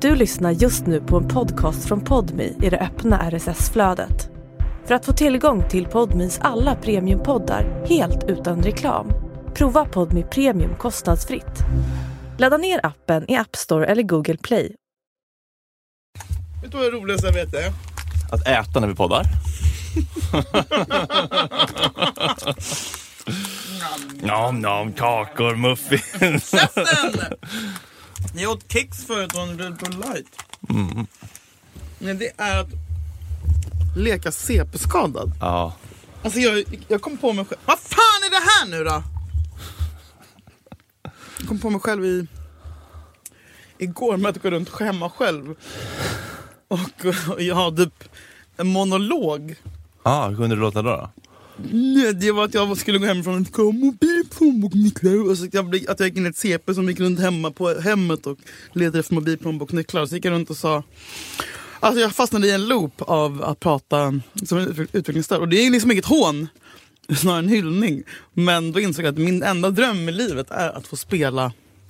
Du lyssnar just nu på en podcast från Podme i det öppna RSS-flödet. För att få tillgång till Podmes alla premiumpoddar helt utan reklam, prova Podme Premium kostnadsfritt. Ladda ner appen i App Store eller Google Play. Vet du vad det roligaste jag vet är? Att äta när vi poddar. Nom, kakor, muffins. Käften! Jag åt kex förut och en Red Bull Light. Men det är att leka CP-skadad. Ja. Alltså jag kom på mig själv. Vad fan är det här nu då? Jag kom på mig själv igår med att gå runt hemma själv. Och jag hade typ en monolog. Hur kunde det låta då? Nej, det var att jag skulle gå hem från ett mobilplånbok nycklar. Och så att jag gick in i ett CP som gick runt hemma på hemmet och letade efter mobilplånbok nycklar. Så gick jag runt och sa... Alltså jag fastnade i en loop av att prata som en utvecklingsstörd. Och det är liksom inget hån, snarare en hyllning. Men då insåg jag att min enda dröm i livet är att få spela...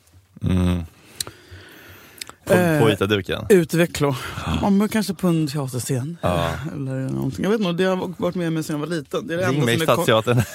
På vita duken. Utveckla. Ja, kanske på en teaterscen. Ja. Eller någonting. Jag vet inte, det har varit med mig sedan jag var liten. Det är det enda mig som Stadsteatern.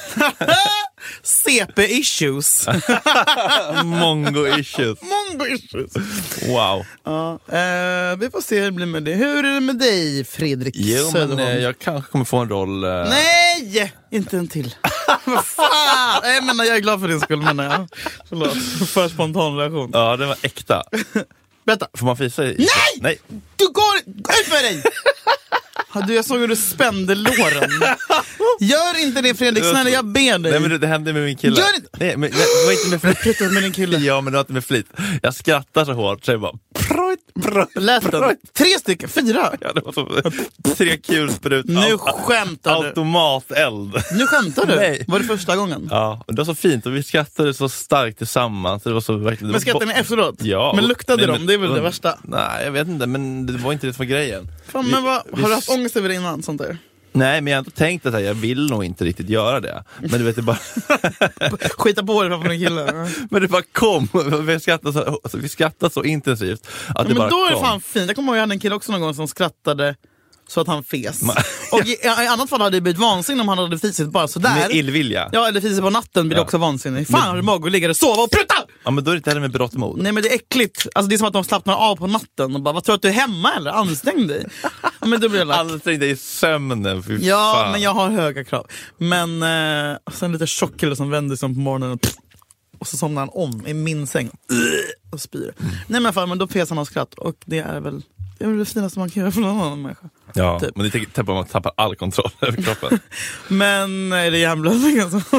CP-issues. Mongo-issues. Mongo-issues. Wow. Ja, vi får se hur det blir med det. Hur är det med dig, Fredrik? Jo, men jag kanske kommer få en roll. Nej! Inte en till. Vad fan? Jag är glad för din skull, menar jag. Förlåt. För spontan reaktion. Ja, det var äkta. Berätta. Får man fisa i? Nej! Du går ut med dig! Jag såg hur du spände låren. Gör inte det, Fredrik, snälla, jag ber dig. Nej, men det hände med min kille. Gör inte. Nej, men det var inte med flit. Med din kille. Ja, men det var inte med flit. Jag skrattar så hårt så jag bara... Lät den? 3 stycken? 4? Ja, det var så 3 kulsprut. Nu skämtar du. Automateld. Nu skämtar du? Nej. Var det första gången? Ja, och det var så fint och vi skrattade så starkt tillsammans. Det var så verkligen... Men skrattade ni efteråt? Ja. Men luktade de? Det är väl det värsta? Nej, jag vet inte, men det var inte det som var grejen. Fan, men har du haft ångest över det innan, sånt där? Nej, men jag har inte tänkt att jag vill nog inte riktigt göra det. Men du vet, det bara... Skita på det framför en kille. Men det bara kom. Vi skrattade så intensivt att det men bara då är det kom. fan fint. Jag kommer ihåg jag hade en kille också någon gång som skrattade så att han fes. Och i annat fall hade det blivit vansinnig om han hade fisit bara sådär. Med illvilja. Ja, eller fisit på natten blir det också vansinnig. Fan, har du mag och ligga och sova och prutta! Ja, men då är det inte heller med brott mod. Nej, men det är äckligt. Alltså det är som att de slappnar av på natten och bara, vad tror du att du är hemma eller? Ansträng dig. Ja, men då blir det lack. Ansträng dig i sömnen, fy ja, fan. Men jag har höga krav. Men sen lite tjock kille som vänder sig om på morgonen och så somnar han om i min säng och spyr. Nej, men då fes han av skratt. Och det är väl det finaste man kan göra för någon annan människa. Ja, typ. men det är typ att man tappar all kontroll över kroppen. Men är det hjärnblödningen som...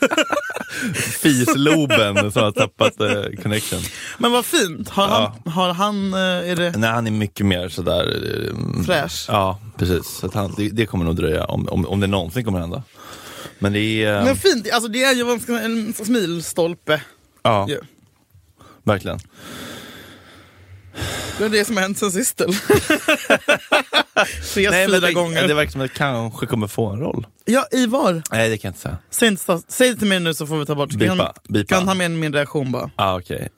Fisloben som har tappat connection. Men vad fint. Har han är det... Nej, han är mycket mer sådär... Fräsch. Ja, precis. Så att det kommer nog dröja om det någonsin kommer hända. Men det är... Men fint, alltså det är ju en smilstolpe. Ja, ju. verkligen. Det är det som har hänt sen sist. Ses 4 gånger. Det verkar som att jag kanske kommer få en roll. Ja, i var? Nej, det kan jag inte säga. Säg det till mig nu så får vi ta bort. Bipa. Kan ta med min reaktion bara. Okej.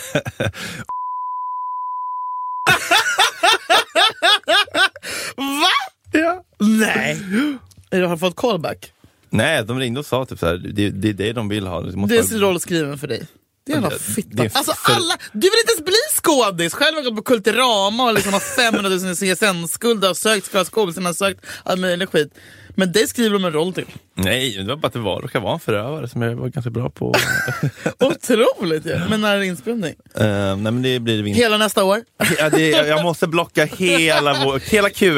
Va? Ja. Nej. Har du fått callback? Nej, de ringde och sa typ såhär, det är det de vill ha. Det är roll skriven för dig. Det är en fitta. Alltså du vill inte ens bli skådis. Själv har jag gått på Kulturama och liksom har 500 000 CSN-skuld och sökt skådisen har sökt all möjlig skit. Men det skriver de en roll till. Nej, det var bara att det råkade vara en förövare som jag var ganska bra på. Otroligt, ja. Men när är det inspelning? Nej, men det blir vinst. Hela nästa år? Ja, jag måste blocka hela Q1.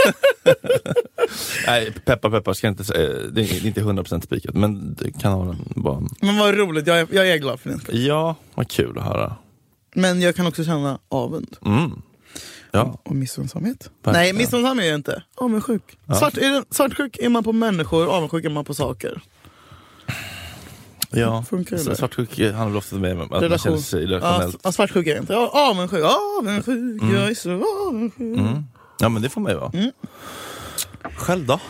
Nej, peppar ska inte säga. Det är inte 100% spikat, men det kan ha den bara. Men vad roligt, jag är glad för det. Ja, vad kul att höra. Men jag kan också känna avund. Ja. Och missunnsamhet. Verkligen. Nej, missunnsam är jag inte. Avundsjuk. Ja. Svartsjuk är man på människor, avundsjuk är man på saker. Ja, funkar det? Svartsjuk handlar väl ofta med att relation. man känner sig relationellt. Ja, svartsjuk är jag inte. Avundsjuk, jag är så avundsjuk. Ja, men det får man ju vara. Själv då?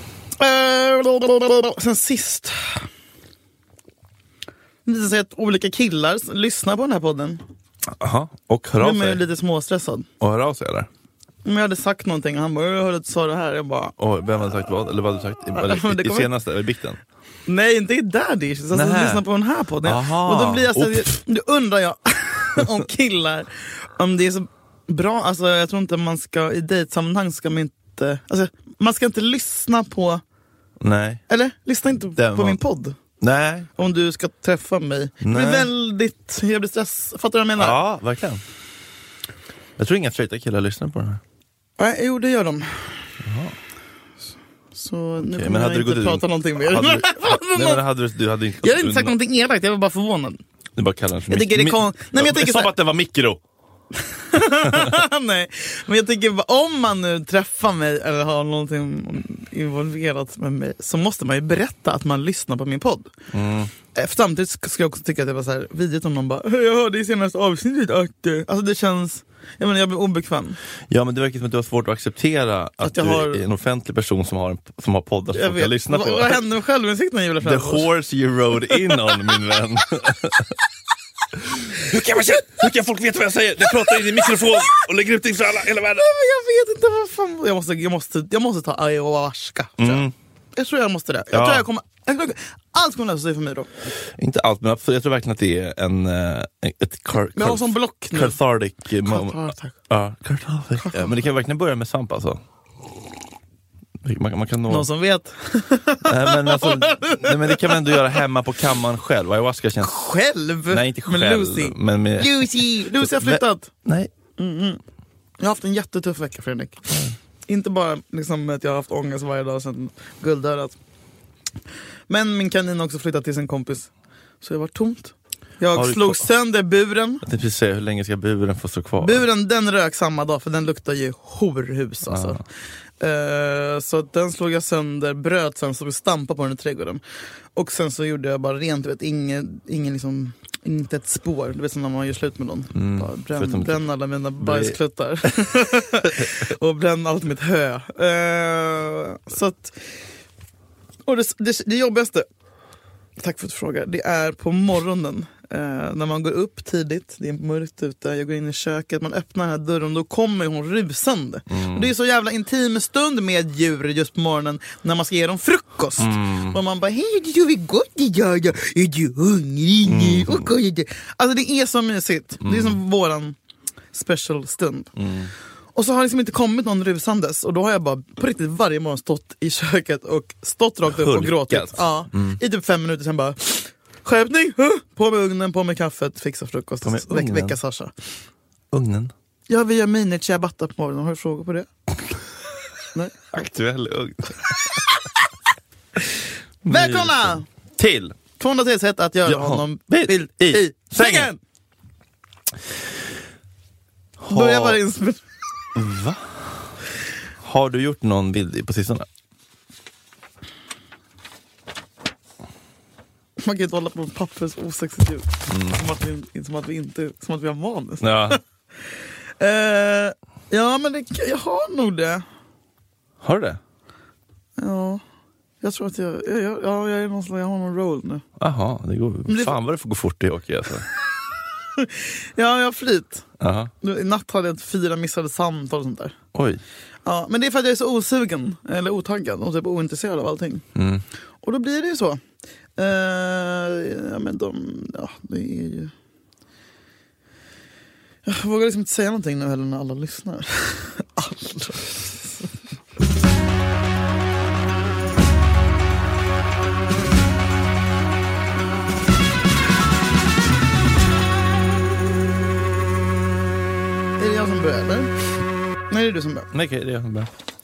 Sen sist. Det visar sig att olika killar lyssnar på den här podden. Aha. Och hör av Nu är jag sig. lite småstressad. Och hör av sig eller? Om jag hade sagt någonting och han bara, jag hörde att du sa det här. Jag bara, Vem hade sagt vad? Eller vad hade du sagt? Eller, i senaste, i bikten? nej, inte i Daddy. Alltså, lyssna på den här podden. Aha. Och då blir jag så, då undrar jag om killar, om det är så bra. Alltså jag tror inte man ska, i dejtsammanhang ska man inte, alltså man ska inte lyssna på, Nej. eller lyssna inte på min podd. Nej. Om du ska träffa mig. Det blir väldigt, jag blir stress. Fattar du vad jag menar? Ja, verkligen. Jag tror inga straighta killar lyssnar på den här. Nej, jo det gör de. Så nu kommer jag inte prata någonting mer. Du hade inte... Jag hade inte sagt någonting elakt, jag var bara förvånad. Du bara kallar den för jag tycker det nej, men jag tänker som att det var mikro. Nej, men jag tänker om man nu träffar mig eller har någonting involverat med mig, så måste man ju berätta att man lyssnar på min podd. Samtidigt ska jag också tycka att det var så här vidrigt om någon bara, jag hörde i senaste avsnittet att alltså det känns, jag blir obekväm. Ja, men det verkar som att du har svårt att acceptera att du är en offentlig person som har poddar som folk kan lyssna på. Vad hände med självinsikten, Julia Frändfors? The horse you rode in on, min vän. Hur kan folk veta vad jag säger? Jag pratar in i mikrofon och lägger ut det inför alla, hela världen. Nej, men jag vet inte vad fan. Jag måste ta ayahuasca. Jag tror jag måste det. Jag tror jag kommer, allt kommer lösa sig för mig då. Inte allt, men jag tror verkligen att det är ett jag har som block nu. Cathartic. Ja, men det kan verkligen börja med svamp alltså. Man kan nå... Någon som vet. men det kan man ändå göra hemma på kammaren själv. Ayahuasca känns... Själv? Nej, inte själv. Med Lucy. Men med... Lucy har flyttat. Nej. Jag har haft en jättetuff vecka, Fredrik. Inte bara liksom att jag har haft ångest varje dag sedan guldörat. Men min kanin har också flyttat till sin kompis. Så det var tomt. Jag slog sönder buren. Jag tänkte säga, hur länge ska buren få stå kvar? Buren, den rök samma dag, för den luktar ju horhus alltså. Så den slog jag sönder, bröt sen, så vi stampade på den i trädgården. Och sen så gjorde jag bara rent, vet, ingen liksom, inte ett spår. Du vet som när man gör slut med någon. Bränn alla mina bajskluttar. Och bränn allt mitt hö. Så att, och det jobbigaste, tack för att du frågar, det är på morgonen. När man går upp tidigt, det är mörkt ute, jag går in i köket, man öppnar den här dörren, då kommer hon rusande. Och det är så jävla intim stund med djur just på morgonen när man ska ge dem frukost. Och man bara, hej, det är gott idag, är du hungrig? Alltså det är så mysigt. Det är som våran special stund. Och så har det liksom inte kommit någon rusandes. Och då har jag bara på riktigt varje morgon stått i köket och stått rakt upp och gråtit. Ja, i typ 5 minuter sen bara, skärpning! På med ugnen, på med kaffet, fixa frukost, väcka Sasha. Ugnen? Ja, vi gör mini ciabatta på morgonen. Har du frågor på det? Nej. Aktuell ugn. Välkomna! Till 203 sätt att göra honom vild i sängen! Börja bara inspelning. Va? Har du gjort någon bild på sistone? Man kan inte hålla på med pappers osexigt ljud. Som att vi har manus. Ja. Ja, men jag har nog det. Har du det? Ja. Jag tror att jag är någon slags, jag har någon roll nu. Jaha, det går. Fan vad det får gå fort i hockey alltså. Ja, jag har flyt. Aha. I natt hade jag 4 missade samtal och sånt där. Oj. Ja, men det är för att jag är så osugen, eller otaggad och typ ointresserad av allting. Och då blir det ju så. Ja, men det är ju... Jag vågar liksom inte säga någonting nu heller när alla lyssnar. Alla. Är det jag som börjar, eller? Nej, det är du som börjar. Nej, okej, det är jag som börjar.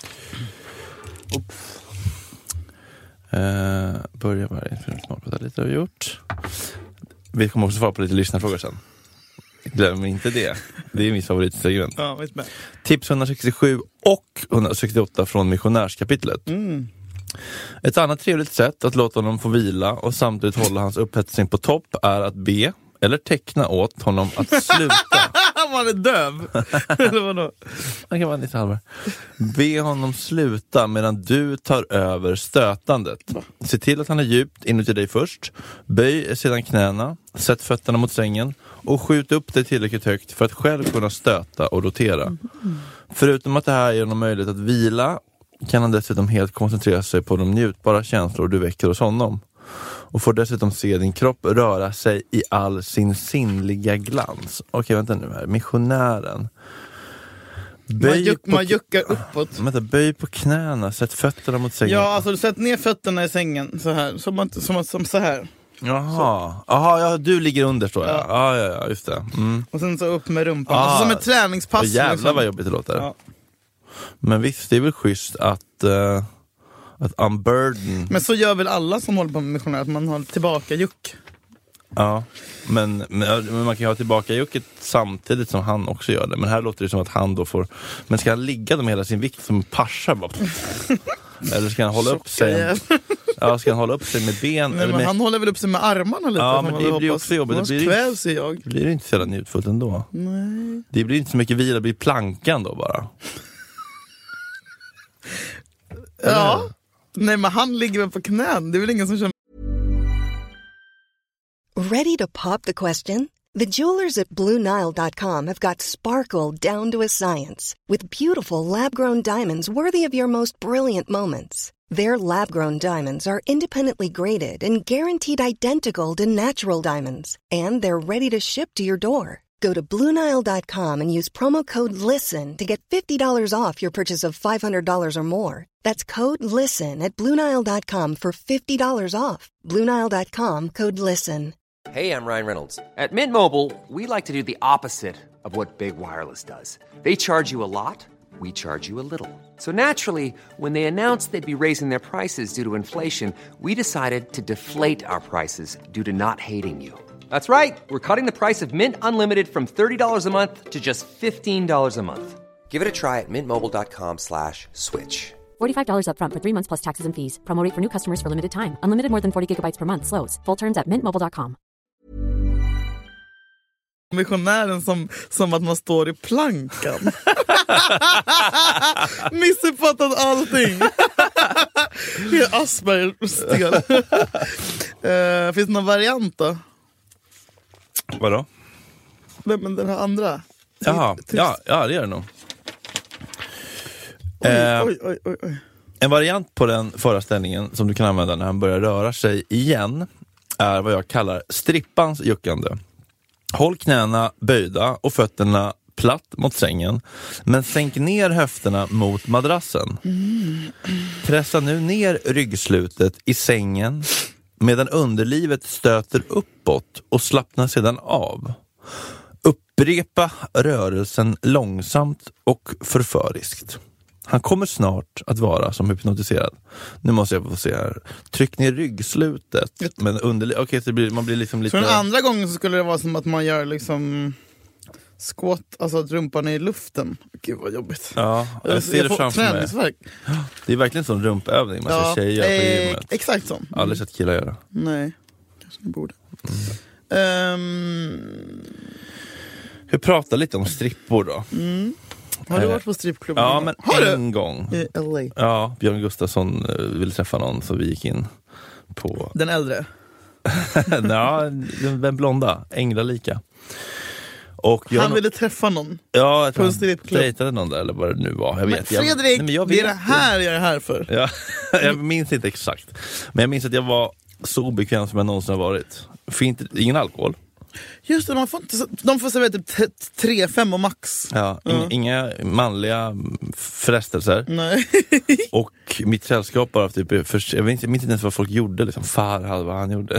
Börja varje smartprata lite har vi gjort. Vi kommer också svara på lite lyssnarfrågor sen. Glöm inte det. Det är mitt favoritsegment. Ja, vet med. Tips 167 och 168 från missionärskapitlet. Ett annat trevligt sätt att låta honom få vila och samtidigt hålla hans upphetsning på topp är att be eller teckna åt honom att sluta. Man är döv. Eller vadå? Det kan vara lite halvare. Be honom sluta medan du tar över stötandet. Se till att han är djupt inuti dig först. Böj sedan knäna. Sätt fötterna mot sängen. och skjut upp det tillräckligt högt för att själv kunna stöta och rotera. Förutom att det här ger honom möjlighet att vila kan han dessutom helt koncentrera sig på de njutbara känslor du väcker hos honom. Och får dessutom se din kropp röra sig i all sin sinnliga glans. Okej, vänta nu här. Missionären. Man juckar uppåt. Böj på knäna, sätt fötterna mot sängen. Ja, alltså sätt ner fötterna i sängen så här. Som så här. Jaha, ja, du ligger under så. Ja, just det. Och sen så upp med rumpan. Alltså som ett träningspass. Och jävlar liksom. vad jobbigt det låter. Ja. Men visst, det är väl schysst att unburden. Men så gör väl alla som håller på med missionär, att man har tillbaka juck. Ja, men man kan ju ha tillbaka jucket samtidigt som han också gör det. Men här låter det som att han då får. Men ska han ligga med hela sin vikt som parsar bara? Eller ska han hålla upp sig? Ja, ska han hålla upp sig med ben? Nej, eller men med... Han håller väl upp sig med armarna lite. Ja, men det blir också jobbigt. Det blir inte så jävla njutfullt ändå. Nej. Det blir inte så mycket vila, det blir plankan då bara. Ja. Nej, men han ligger väl på knän. Det är väl ingen som känner. Ready to pop the question? The jewelers at BlueNile.com have got sparkle down to a science with beautiful lab-grown diamonds worthy of your most brilliant moments. Their lab-grown diamonds are independently graded and guaranteed identical to natural diamonds, and they're ready to ship to your door. Go to BlueNile.com and use promo code LISTEN to get $50 off your purchase of $500 or more. That's code LISTEN at BlueNile.com for $50 off. BlueNile.com, code LISTEN. Hey, I'm Ryan Reynolds. At Mint Mobile, we like to do the opposite of what Big Wireless does. They charge you a lot, we charge you a little. So naturally, when they announced they'd be raising their prices due to inflation, we decided to deflate our prices due to not hating you. That's right. We're cutting the price of Mint Unlimited from $30 a month to just $15 a month. Give it a try at mintmobile.com/switch. $45 up front for 3 months plus taxes and fees. Promo rate for new customers for limited time. Unlimited more than 40 gigabytes per month. Slows full terms at mintmobile.com. Missionären som att man står i plankan. Missuppfattat allting. Helt Asperger-stel. Finns det någon variant då? Vadå? Nej, men den här andra. Jaha, ja, det gör det nog. Oj. En variant på den föreställningen som du kan använda när han börjar röra sig igen är vad jag kallar strippans juckande. Håll knäna böjda och fötterna platt mot sängen, men sänk ner höfterna mot madrassen. Pressa nu ner ryggslutet i sängen medan underlivet stöter uppåt och slappnar sedan av. Upprepa rörelsen långsamt och förföriskt. Han kommer snart att vara som hypnotiserad. Nu måste jag få se här. Tryck ner ryggslutet. Men okej, så man blir liksom lite. Så den andra gången så skulle det vara som att man gör liksom squat, alltså att rumpan är i luften. Gud vad jobbigt. Ja, jag ser det framför mig. Träningsverk. Det är verkligen sån rumpövning man ser tjejer på gymmet. Exakt så. Aldrig sett killar göra. Nej, kanske ni borde. Vi pratar lite om strippor då. Har du varit på strippklubben? Ja, men har en gång. I LA. Ja, Björn Gustafsson ville träffa någon, så vi gick in på... Den äldre? Ja, den blonda, änglalika. Och han ville träffa någon? Ja, jag på en strippklubb. Dejtade någon där, eller vad det nu var. Jag vet. Fredrik, jag det är det här jag är här för. Ja, jag minns inte exakt. Men jag minns att jag var så obekväm som jag någonsin har varit. Ingen alkohol. Just det, de får servera typ 3-5 och max. Ja, inga manliga frestelser. Nej. Och mitt sällskap bara typ, jag minns inte ens vad folk gjorde liksom. Farhad, vad han gjorde.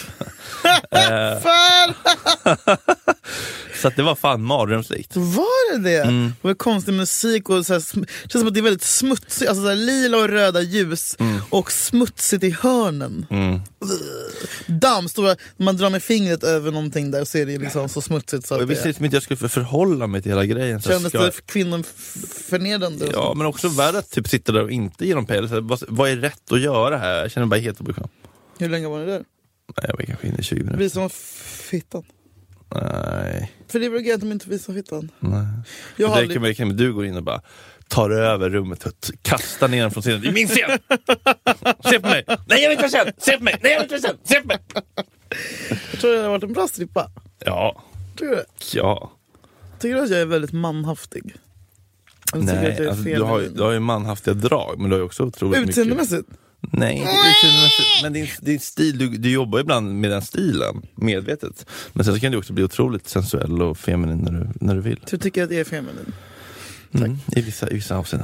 Så att det var fan mardrömslikt. Var det det? Det var konstig musik och så här, känns som att det är väldigt smutsigt, alltså så här, lila och röda ljus och smutsigt i hörnen. Damm, stora, man drar med fingret över någonting där så är det liksom så smutsigt så att jag visste inte att jag skulle förhålla mig till hela grejen. Kändes det kvinnor förnedrande? Ja, men också värre att typ sitta där och inte ge dem pejl. Vad är rätt att göra här? Jag känner bara helt obekväm. Hur länge var ni där? Nej, jag var kanske inne i 20 minuter. Visar man fittan? Nej. För det är väl att de inte visar fittan? Nej. Jag det räcker med att du går in och bara tar över rummet och kastar ner den från scenen. Det är min scen! Se på mig! Nej, jag vill inte vara känd! Se på mig! Nej, jag vill inte vara känd! Se på mig! Jag tror det har varit en bra strippa. Ja. Tycker du det? Ja. Tycker du att jag är väldigt manhaftig? Nej, alltså, du har ju manhaftiga drag, men du har ju också otroligt mycket... Utseendemässigt? Nej, inte utseendemässigt, men din stil, du jobbar ibland med den stilen, medvetet. Men sen så kan du också bli otroligt sensuell och feminin när du vill. Så du tycker att det är feminin? I vissa avseenden.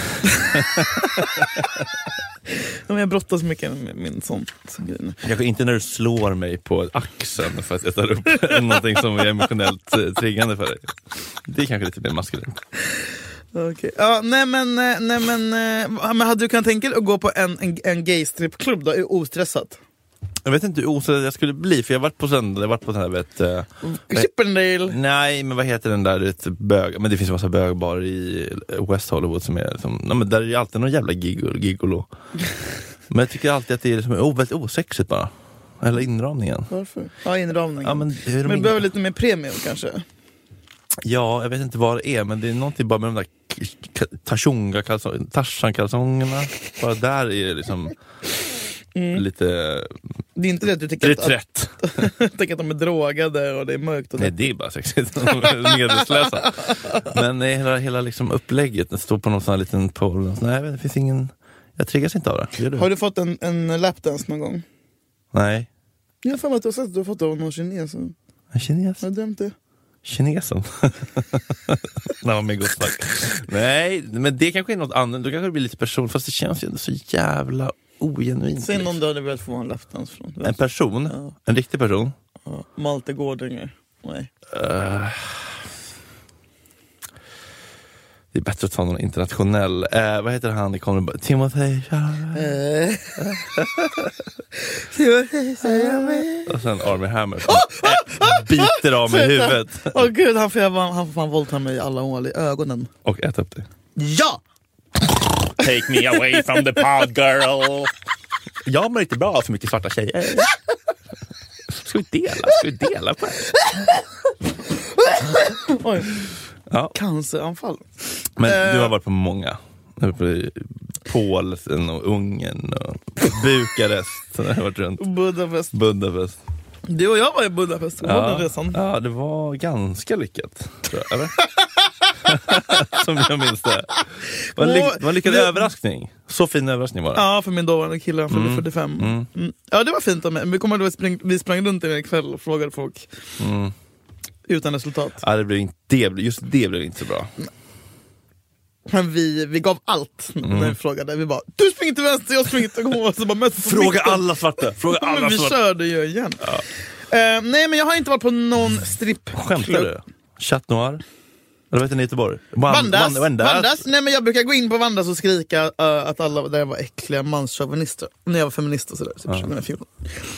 Men jag brottas mycket med min sånt grej. Kanske inte när du slår mig på axeln för att jag tar upp någonting som är emotionellt triggande för dig. Det är kanske lite mer maskulint. Okay. Ja, nej men hade du kunnat tänka dig att gå på en gay-stripklubb då, ostressat? Jag vet inte hur ostressad jag skulle bli, för jag har varit på söndag, jag har varit på den här Chippendale. Nej, men vad heter den där bög? Men det finns en massa bögbar i West Hollywood som är men där är det alltid någon jävla gigolo. Men jag tycker alltid att det är väldigt osexigt bara. Eller inramningen. Varför? Ja, inramningen. Ja, men det behöver lite mer premium kanske. Ja, jag vet inte vad det är, men det är någonting bara med de där Tarzan-kalsongerna. Bara där är det liksom lite... Det är inte det att du tycker reträtt. att de är drogade och det är mörkt. Och nej, det är bara sexigt. Medelslösa. Men hela liksom upplägget, det står på någon sån här liten pole. Nej, det finns ingen... Jag triggas inte av det. Gör du? Har du fått en lapdance någon gång? Nej. Jag har för mig att du har sett att du har fått av någon kines. En kines? Har du drömt det? Kinesen. Nej, med gott snack. Nej, men det kanske är något annat. Då kanske det blir lite person. Fast det känns ju ändå så jävla ogenuint. Säg någon du hade velat få en lapdance från. En person? Ja. En riktig person? Ja. Malte Gårdinger. Nej. Det är bättre att ta någon internationell. Vad heter han? Timothy. Och sen Armie Hammer biter av mig huvudet. Åh gud, han får fan våldta mig i alla hål i ögonen. Och äta upp det. Ja! Take me away from the pod girl. Jag mår inte bra för mycket svarta tjejer. Ska vi dela på det? Oj. Ja. Canceranfall. Men du har varit på många. Polen och Ungern och Bukarest. Så har varit runt. Budapest. Du och jag var i Budapest. Ja, det var ganska lyckat, tror jag, eller? Som jag minns det. Det var en lyckad överraskning. Så fin överraskning var det. Ja, för min dåvarande kille, han fyllde 45. Ja, det var fint av mig. Vi kommer att vi sprang runt en kväll och frågade folk. Utan resultat. Ja, just det blev inte så bra. Men vi gav allt när vi frågade. Vi bara, du springer till vänster, jag springer till höger. Fråga alla svarta. Vi körde ju igen. Ja. Nej, men jag har inte varit på någon strippklubb. Skämtar du? Chat Noir? Eller vad heter ni i Göteborg? Vandas. Nej, men jag brukar gå in på Vandas och skrika att alla där var äckliga manschauvinister. När jag var feminist och sådär, typ 2014.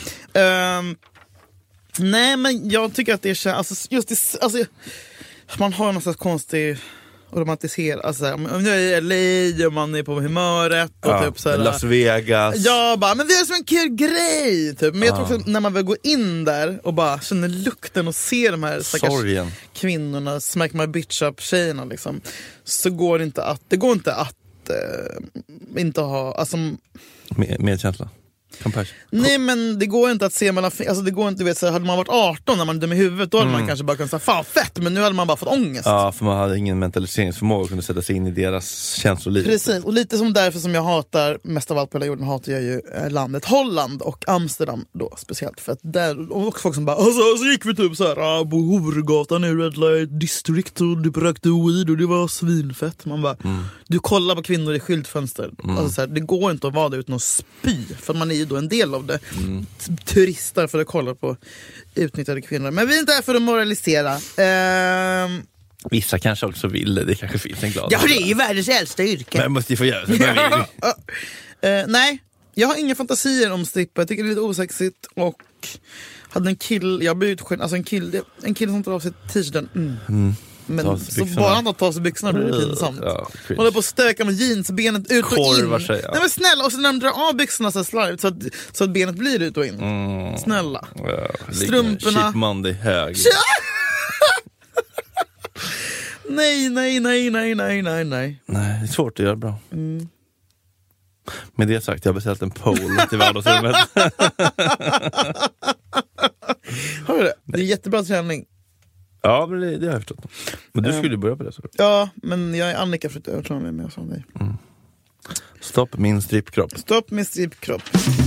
Nej, men jag tycker att det känns... man har någon slags konstig... och romantisera, alltså om jag är i LA och man är på humöret och typ såhär, Las Vegas. Ja, bara, men vi är som en kul grej typ. Men jag tror också när man väl går in där och bara känner lukten och ser de här stackars kvinnorna, smack my bitch up tjejerna liksom, så går det inte att inte ha, alltså medkänsla. Nej, men det går inte att se mellan, alltså det går inte, vet, så hade man varit 18 när man är dum i huvudet, då hade man kanske bara kunnat säga fan fett, men nu hade man bara fått ångest. Ja, för man hade ingen mentaliseringsförmåga och kunde sätta sig in i deras känsloliv. Precis, och lite som därför som jag hatar mest av allt på hela jorden, hatar jag ju landet Holland och Amsterdam då speciellt, för att där, och folk som bara, så gick vi typ såhär på Horgatan i Red Light District och du rökte weed och det var svinfett. Man bara, du kollar på kvinnor i skyltfönster, alltså så här, det går inte att vara där utan att spy, för man är ju då en del av det. Turister för att kolla på utnyttjade kvinnor. Men vi är inte här för att moralisera. Vissa kanske också vill det kanske finns en glad. Ja, det är ju världens äldsta yrke. Men jag måste ju få göra det. Nej, jag har inga fantasier om strippa. Jag tycker det är lite osexigt. Och hade en kille, jag blev utskälld, alltså en kille som tar av sig t-shirten. Men så bara han tar sig byxorna blir det pinsamt. Ja, håller på att stöka med jeansbenet ut och in. Nej, men snälla, och så när de drar av byxorna så slarvigt så att benet blir ut och in. Snälla. Ja, strumporna. Cheap Monday hög. Nej. Nej, det är svårt att göra bra. Med det sagt, jag har beställt en pole till vardagsrummet. Har du det? Det är jättebra träning. Ja, men det har jag förstått. Men du skulle börja på det så. Ja, men jag är Annika för att övertala mig med och sånt. Stopp min strippkropp. Stopp min strippkropp.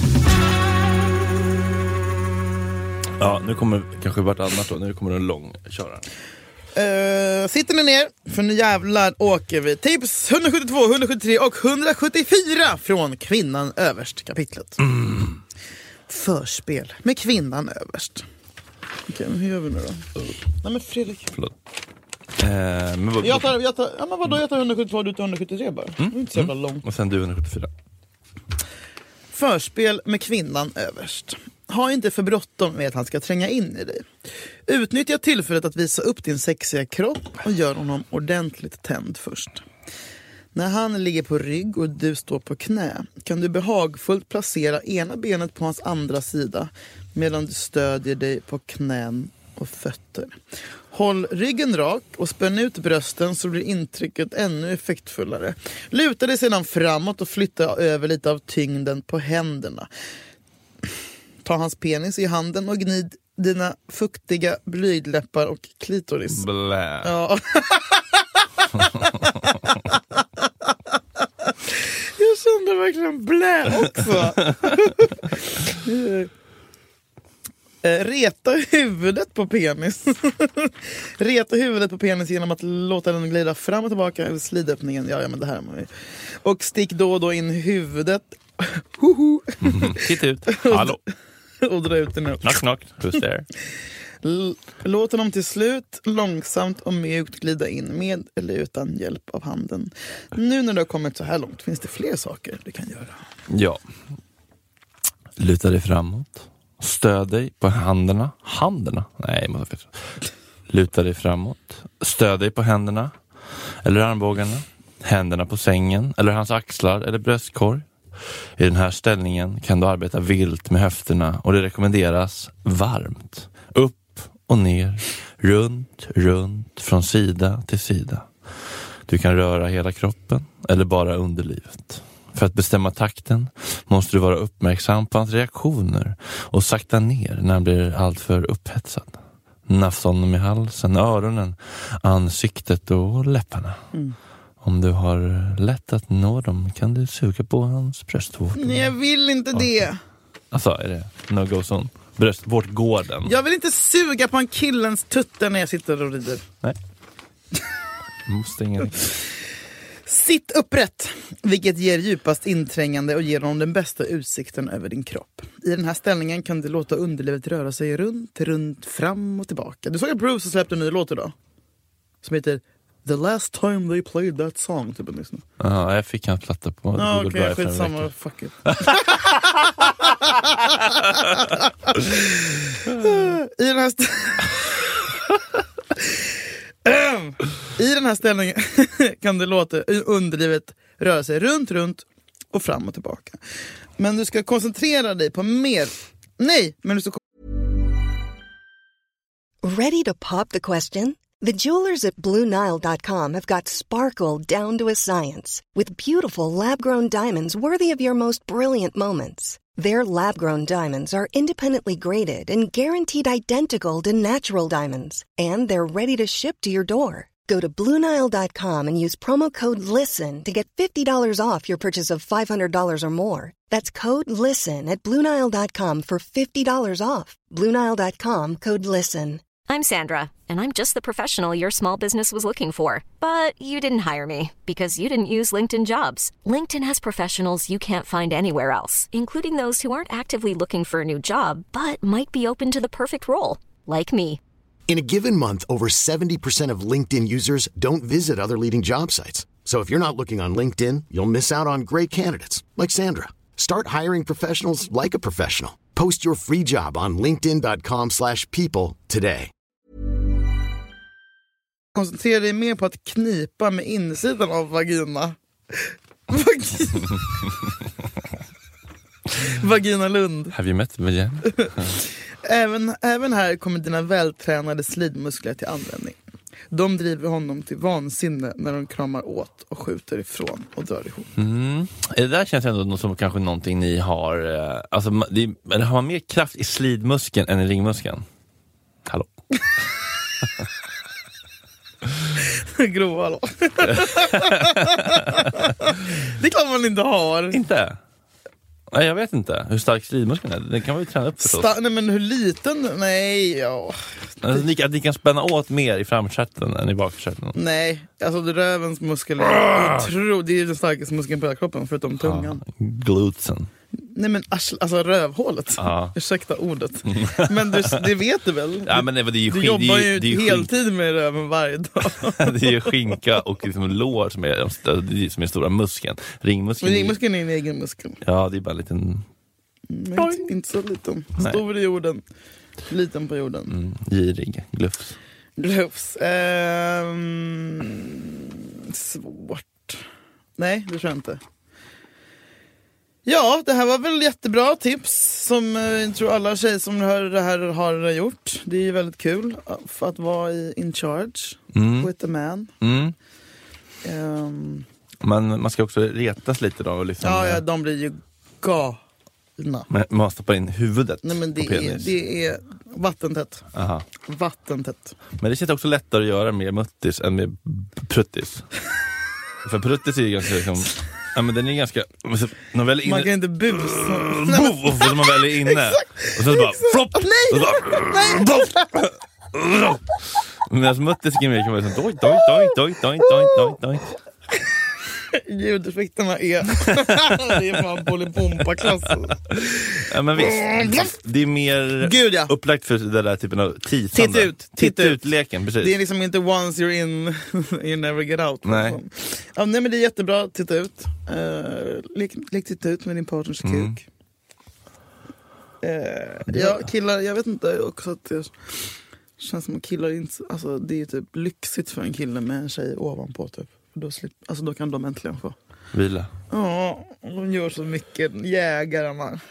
Ja, nu kommer kanske vartannat då. Nu kommer en lång köra. Sitter ni ner? För nu jävlar åker vi. Tips 172, 173 och 174 från Kvinnan överst kapitlet. Förspel med kvinnan överst. Okej, men hur gör vi nu då? Nej men Fredrik. Förlåt. Jag tar 172, du tar 173 bara. Det är inte så jävla långt. Och sen du 174. Förspel med kvinnan överst. Ha inte för bråttom med att han ska tränga in i dig. Utnyttja tillfället att visa upp din sexiga kropp och gör honom ordentligt tänd först. När han ligger på rygg och du står på knä kan du behagfullt placera ena benet på hans andra sida medan du stödjer dig på knän och fötter. Håll ryggen rak och spänn ut brösten så blir intrycket ännu effektfullare. Luta dig sedan framåt och flytta över lite av tyngden på händerna. Ta hans penis i handen och gnid dina fuktiga blygdläppar och klitoris. Blä. Ja. Jag kände verkligen blä också. Reta huvudet på penis. Reta huvudet på penis genom att låta den glida fram och tillbaka över slidöppningen. Ja, men det här är man ju. Och stick då och då in huvudet. Titta ut. Hallå. Och dra ut den upp. Knock, knock. Who's there? Låt honom till slut långsamt och mjukt glida in med eller utan hjälp av handen. Nu när du har kommit så här långt finns det fler saker du kan göra. Ja. Luta dig framåt. Stöd dig på händerna. Händerna? Nej, jag måste luta dig framåt. Stöd dig på händerna. Eller armbågarna. Händerna på sängen. Eller hans axlar. Eller bröstkorg. I den här ställningen kan du arbeta vilt med höfterna. Och det rekommenderas varmt. Upp och ner. Runt. Från sida till sida. Du kan röra hela kroppen. Eller bara underlivet. För att bestämma takten måste du vara uppmärksam på hans reaktioner och sakta ner när han blir alltför upphetsad. Nafsa honom i halsen, öronen, ansiktet och läpparna. Om du har lätt att nå dem kan du suga på hans bröstvårtor. Nej, jag vill inte det. Alltså, är det no-go zone? Bröstvårtgården. Jag vill inte suga på en killens tutter när jag sitter och rider. Nej. Måste ingen... Sitt upprätt, vilket ger djupast inträngande och ger honom den bästa utsikten över din kropp. I den här ställningen kan du låta underlivet röra sig runt, fram och tillbaka. Du såg att Bruce har släppt en ny låt idag. Som heter The Last Time They Played That Song. Typ nu. Ja, jag fick hans platta på Google Drive. Okej, skitsamma. Fuck it. I den här ställningen kan du låta underlivet röra sig runt och fram och tillbaka. Men du ska koncentrera dig på mer... Nej, men du ska... Ready to pop the question? The jewelers at BlueNile.com have got sparkle down to a science with beautiful lab-grown diamonds worthy of your most brilliant moments. Their lab-grown diamonds are independently graded and guaranteed identical to natural diamonds. And they're ready to ship to your door. Go to BlueNile.com and use promo code LISTEN to get $50 off your purchase of $500 or more. That's code LISTEN at BlueNile.com for $50 off. BlueNile.com, code LISTEN. I'm Sandra, and I'm just the professional your small business was looking for. But you didn't hire me because you didn't use LinkedIn Jobs. LinkedIn has professionals you can't find anywhere else, including those who aren't actively looking for a new job, but might be open to the perfect role, like me. In a given month, over 70% of LinkedIn users don't visit other leading job sites. So if you're not looking on LinkedIn, you'll miss out on great candidates like Sandra. Start hiring professionals like a professional. Post your free job on linkedin.com/people today. Koncentrera dig mer på att knipa med insidan av vagina. Vagina Lund. Have you met vagina? Även här kommer dina vältränade slidmuskler till användning. De driver honom till vansinne när de kramar åt och skjuter ifrån och drar ihop. Det där känns ändå som kanske någonting ni har... Alltså, har man mer kraft i slidmuskeln än i ringmuskeln? Hallå? Grova då. Det är klart man inte har. Inte? Nej, jag vet inte. Hur stark slidmuskeln är. Den kan man ju träna upp förstås. Nej, men hur liten? Nej, ja. Alltså, ni kan spänna åt mer i framstjärten än i bakstjärten. Nej, alltså rövens muskel är det är den starkaste muskeln på hela kroppen förutom tungan. Glutsen. Nej men alltså rövhålet. Ursäkta ordet. Men det vet du väl? Ja, men det är ju du jobbar ju heltid med röven varje dag. Det är ju skinka och liksom lår som är stora muskeln. Ringmuskeln. Men ringmuskeln är en egen muskel. Ja, det är bara en liten... Men inte så liten. Stor i jorden. Liten på jorden. Girig. Glufs. Svårt. Nej, det tror jag inte. Ja, det här var väl jättebra tips som jag tror alla tjejer som hör det här har gjort. Det är väldigt kul att vara in charge with a man. Men man ska också retas lite då. Och liksom, ja, de blir ju galna. Men man stoppar in huvudet. Nej, men det är vattentätt. Aha. Vattentätt. Men det känns också lättare att göra med muttis än med pruttis. För pruttis är ju ganska liksom... Ja, men den är ganska... Man kan inte busa. Och så man väl är inne. Och så bara... Flopp! Nej! Men alltså muttis kan vara liksom... Doink, doink, doink, doink, doink, doink. Ljudeffekterna är... det är fan Bolibompa-klassen. Ja, men visst. Det är mer upplagt för den där typen av tisande. Titta ut-leken, precis. Det är liksom inte once you're in, you never get out. Nej. Ja, nej, men det är jättebra. Titta ut. Lek titta ut med din partners kuk. Killar, jag vet inte också att det känns som att killar inte... Alltså, det är typ lyxigt för en kille med en tjej ovanpå typ. Då kan de äntligen få vila. Ja, de gör så mycket. Jägarna.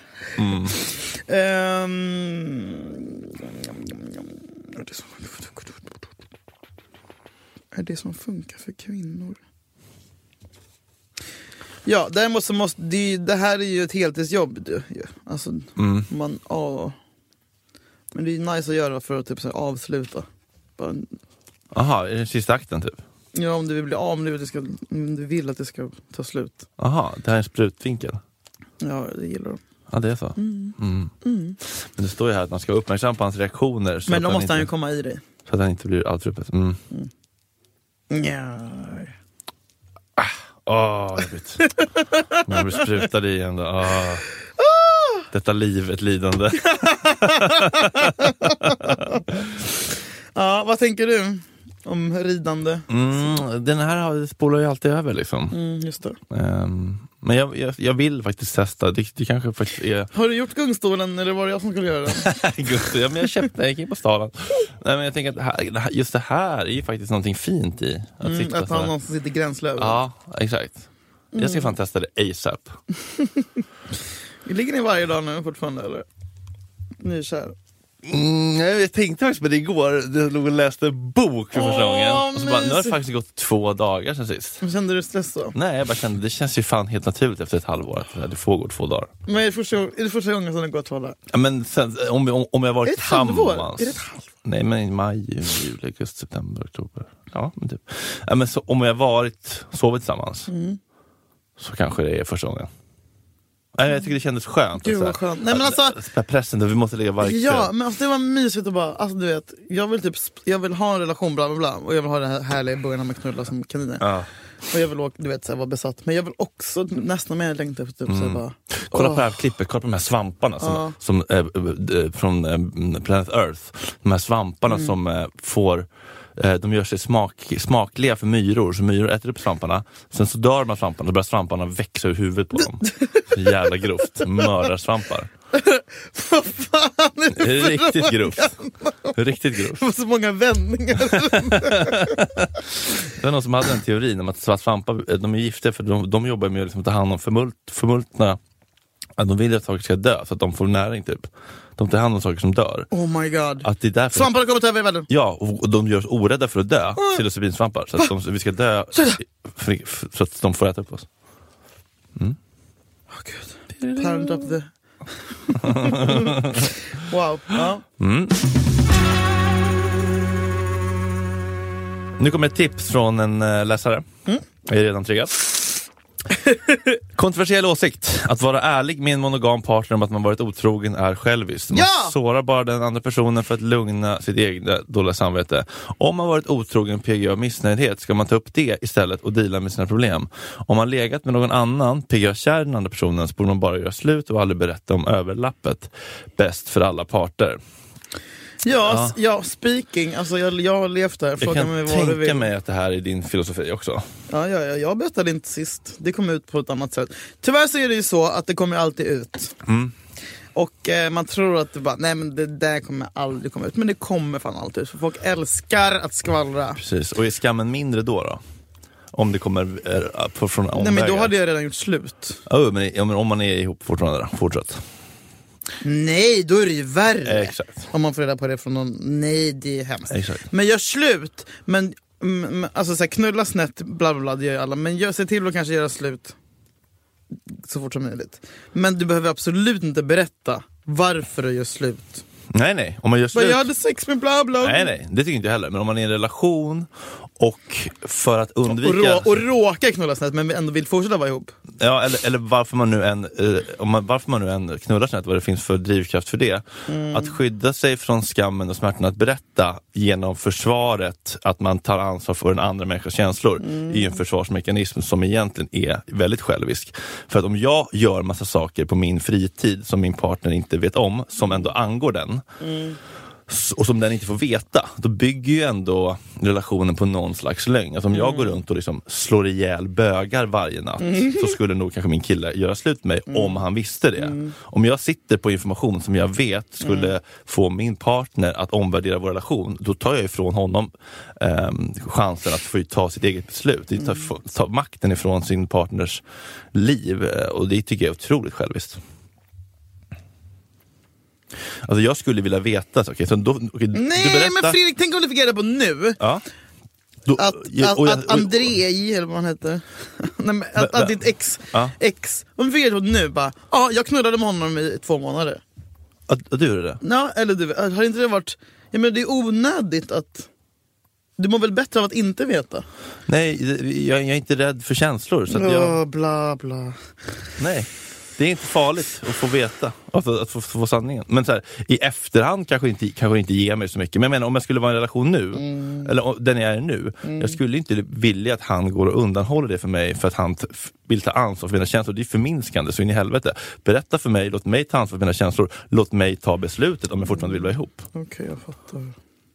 Är det som funkar för kvinnor? Ja, däremot så måste det här är ju ett heltidsjobb. Alltså, men det är ju nice att göra för att typ så avsluta. Aha, är det sista akten typ? Ja, om du vill bli av nu, om du vill att det ska ta slut. Aha, det här är en sprutvinkel. Ja, det gillar de. Ja, det är så. Men det står ju här att man ska uppmärksamma på hans reaktioner. Så men då måste han ju komma i dig. Så att han inte blir allt för öppet. Ja. Jobbigt. Man blir sprutad igen då. Detta liv, ett lidande. Ja, vad tänker du om ridande? Den här spolar ju alltid över liksom. Just det. Men jag vill faktiskt testa. Det kanske faktiskt är... Har du gjort gungstolen eller var det jag som skulle göra den? Ja, men jag köpte, jag gick in på staden. Nej, men jag tänker att just det här är ju faktiskt någonting fint i. Att han någon som sitter gränslös. Ja, exakt. Jag ska fan testa det ASAP. Ligger ni varje dag nu fortfarande eller? Nykär. Jag tänkte faktiskt på det igår. Jag låg och läste en bok för första gången. Och så bara, nu har det faktiskt gått 2 dagar sen sist. Kände du stress då? Nej, jag bara kände, det känns ju fan helt naturligt efter ett halvår att det får gå 2 dagar. Men är det första gången som det går 2 dagar? Ja, men sen, om jag varit tillsammans. Är det ett halvår? Nej, men i maj, juli, augusti, september, oktober. Ja, men typ. Ja, men så, om jag varit sovit tillsammans så kanske det är första gången. Jag tycker det kändes skönt. Gud vad skönt. Nej, men alltså, pressen där vi måste ligga varje kväll. Ja, men alltså, det var mysigt att bara, alltså du vet, jag vill ha en relation bla bla bla, och jag vill ha det här härliga början med knulla som kaniner. Ja. Och jag vill, du vet, så här, vara besatt. Men jag vill också nästan mer längta efter typ så här, bara, kolla på det här klippet, kolla på de här svamparna som från Planet Earth. De här svamparna som får de gör sig smakliga för myror. Så myror äter upp svamparna. Sen så dör de här svamparna. Då börjar svamparna växa ur huvudet på dem. Så jävla grovt. Mördarsvampar. Vad fan är det för riktigt grovt. Riktigt grovt. Så många vändningar. Det var någon som hade en teori om att svampar, de är giftiga för de jobbar med liksom att ta hand om förmultna. Att de vill att saker ska dö så att de får näring typ. De tar hand om saker som dör. Oh my god. Att det är därför... Svampar har kommit över i världen. Ja, och de gör oss orädda för att dö. Psilocybinsvampar. Så att vi ska dö så att de får äta upp oss. Gud. Parent of the... Wow. Ja. Nu kommer ett tips från en läsare. Jag är redan triggad. Kontroversiell åsikt. Att vara ärlig med en monogam partner om att man varit otrogen är själviskt. Man sårar bara den andra personen för att lugna sitt eget dåliga samvete. Om man varit otrogen PGA missnöjdhet ska man ta upp det istället och deala med sina problem. Om man legat med någon annan PGA kär den andra personen så borde man bara göra slut och aldrig berätta om överlappet. Bäst för alla parter. Ja, speaking. Alltså jag har levt där. Jag kan tänka mig att det här är din filosofi också. Ja, jag berättade inte sist. Det kom ut på ett annat sätt. Tyvärr så är det ju så att det kommer alltid ut. Och man tror att det bara, nej men det där kommer aldrig komma ut. Men det kommer fan alltid ut. För folk älskar att skvallra. Precis, och är skammen mindre då? Om det kommer från omvägar? Nej, men då hade jag redan gjort slut. Men om man är ihop fortfarande då? Fortsätt. Nej, då är det ju värre. Exakt. Om man får reda på det från någon. Nej, det är hemskt. Exakt. Men gör slut. Men alltså så här, knulla snett, bla bla bla, det gör ju alla. Men se till att kanske göra slut så fort som möjligt. Men du behöver absolut inte berätta varför du gör slut. Nej. Om man gör slut... Jag hade sex med bla bla. Nej, det tycker inte jag heller. Men om man är i en relation och för att undvika... Och råka knulla snett men ändå vill fortsätta vara ihop. Ja, eller varför man nu än knullar snett, vad det finns för drivkraft för det. Att skydda sig från skammen och smärtan att berätta genom försvaret att man tar ansvar för den andra människans känslor är ju en försvarsmekanism som egentligen är väldigt självisk. För att om jag gör massa saker på min fritid som min partner inte vet om, som ändå angår den och som den inte får veta, då bygger ju ändå relationen på någon slags lögn. Att om jag går runt och liksom slår ihjäl bögar varje natt så skulle nog kanske min kille göra slut med mig om han visste det. Om jag sitter på information som jag vet skulle få min partner att omvärdera vår relation, då tar jag ifrån honom chansen att få ta sitt eget beslut. Det tar makten ifrån sin partners liv, och det tycker jag är otroligt själviskt. Alltså jag skulle vilja veta så, nej, men Fredrik, tänk om du fick reda på nu att Andrei, eller vad han heter, att ditt ex om du fick reda på nu bara, jag knullade med honom i 2 månader. Att du gjorde det? Ja, eller du, har inte det varit, men det är onödigt att du mår väl bättre av att inte veta. Nej, jag är inte rädd för känslor så att jag... bla bla. Nej. Det är inte farligt att få veta, alltså att få sanningen. Men så här, i efterhand kanske inte ger mig så mycket. Men jag menar, om jag skulle vara i en relation nu, eller den jag är nu, jag skulle inte vilja att han går och undanhåller det för mig för att han vill ta ansvar för mina känslor. Det är förminskande, så in i helvete. Berätta för mig, låt mig ta ansvar för mina känslor. Låt mig ta beslutet om jag fortfarande vill vara ihop. Okej, jag fattar.